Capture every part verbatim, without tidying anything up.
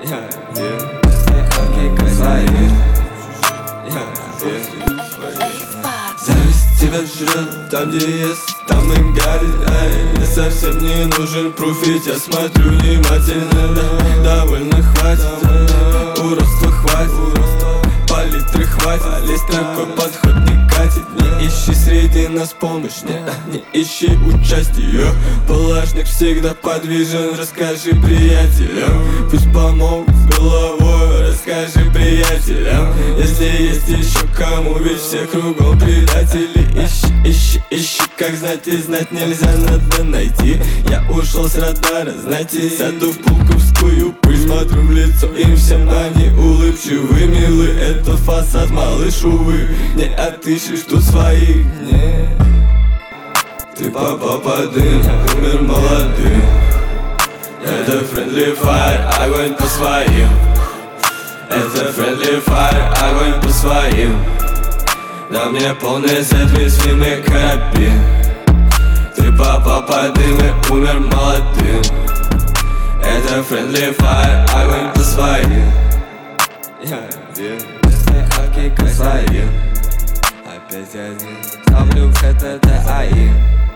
Зависть тебя жрет, там где ест, там и горит. Эй, мне совсем не нужен пруфить, я смотрю внимательно. Да, довольно хватит, уродства хватит, палитры хватит. Здесь такой подход не катит. Не ищи среди нас помощь, не, не ищи участия. Палашник всегда подвижен, расскажи приятелям. Пусть помогут с головой, расскажи приятелям. Если есть еще кому, ведь все кругом предатели. Ищи, ищи, ищи, как знать и знать нельзя, надо найти. Я ушел с радара, знаете, сяду в пулковскую пыль. Смотрю в лицо им всем, они улыбчивы, милы. Это фасад, малыш, увы, не отыщешь тут своих, не. Ты попал под дым, умер молодым. Это friendly fire, огонь по своим. Это friendly fire, огонь по своим. На мне полный сет, весь фильм и карабин. Ты попал под дым и умер молодым. Это friendly fire, огонь по своим. Я один, окей, по своим. Опять один, ставлю в хэт, это АИ.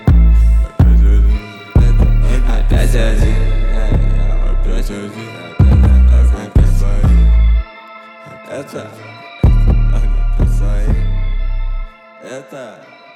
Опять один, опять один, опять по своим. Это огонь по своим. Это